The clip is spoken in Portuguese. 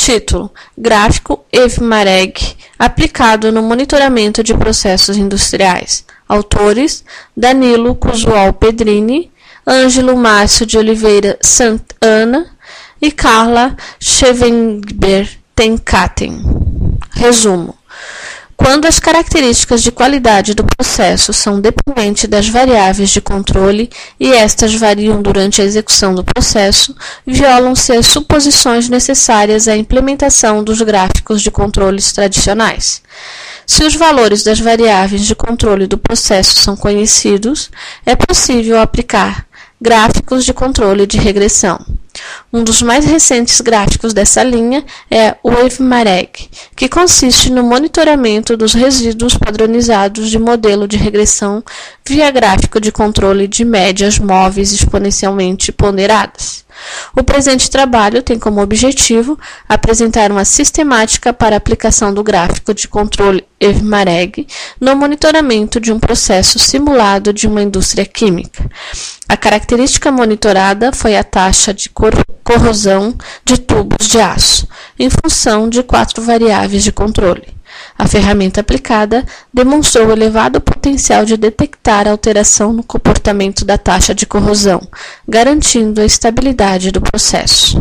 Título: Gráfico Evmareg aplicado no monitoramento de processos industriais. Autores: Danilo Cusual Pedrini, Ângelo Márcio de Oliveira Santana e Carla Schevenber-Tenkaten. Resumo: quando as características de qualidade do processo são dependentes das variáveis de controle e estas variam durante a execução do processo, violam-se as suposições necessárias à implementação dos gráficos de controles tradicionais. Se os valores das variáveis de controle do processo são conhecidos, é possível aplicar gráficos de controle de regressão. Um dos mais recentes gráficos dessa linha é o Evmareg, que consiste no monitoramento dos resíduos padronizados de modelo de regressão via gráfico de controle de médias móveis exponencialmente ponderadas. O presente trabalho tem como objetivo apresentar uma sistemática para a aplicação do gráfico de controle Evmareg no monitoramento de um processo simulado de uma indústria química. A característica monitorada foi a taxa de corrosão de tubos de aço, em função de 4 variáveis de controle. A ferramenta aplicada demonstrou elevado potencial de detectar alteração no comportamento da taxa de corrosão, garantindo a estabilidade do processo.